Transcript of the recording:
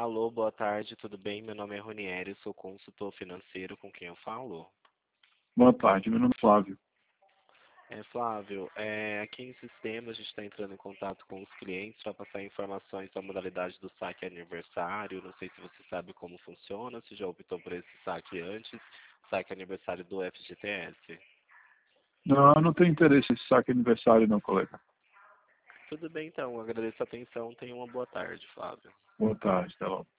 Alô, boa tarde, tudo bem? Meu nome é Ronieri, sou consultor financeiro, com quem eu falo? Boa tarde, meu nome é Flávio. Flávio, aqui em sistema a gente está entrando em contato com os clientes para passar informações da modalidade do saque aniversário. Não sei se você sabe como funciona, se já optou por esse saque antes, saque aniversário do FGTS. Não, eu não tenho interesse em saque aniversário não, colega. Tudo bem então, agradeço a atenção, tenha uma boa tarde, Flávio. Boa tarde, até logo.